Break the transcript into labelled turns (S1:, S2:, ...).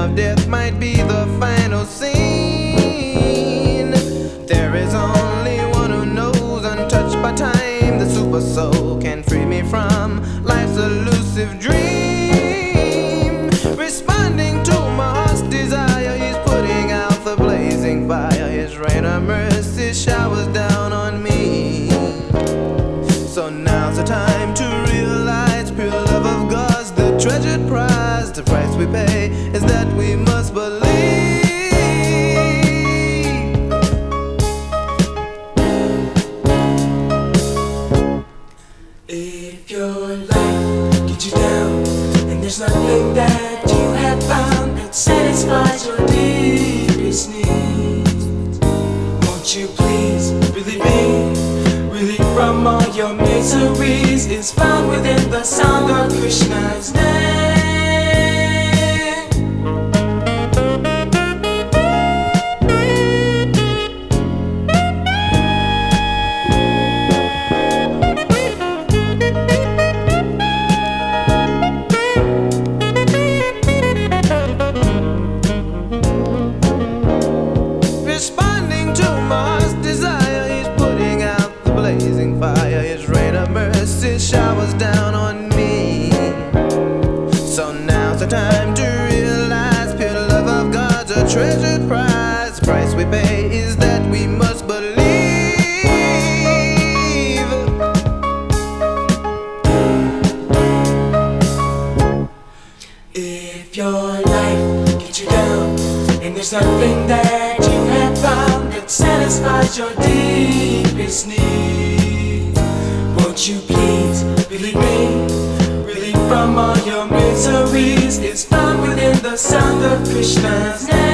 S1: of death might be the final scene. There is only one who knows, untouched by time. The super soul can free me from life's elusive dream. Responding to my heart's desire, he's putting out the blazing fire. His rain of mercy showers down on me. So now's the time to realize pure love of God's the treasured prize. The price we pay is that we must believe.
S2: If your life gets you down and there's nothing that you have found that satisfies your deepest needs, won't you please believe me? Relief from all your miseries is found within the sound of Krishna's name.
S1: Responding to my heart's desire, he's putting out the blazing fire. His rain of mercy showers down on me. So now's the time to realize pure love of God's a treasured prize. The price we pay is that we must believe.
S2: If your life gets you down and there's nothing that you have found that satisfies your deepest need, won't you please believe me? Relief from all your miseries is found within the sound of Krishna's name.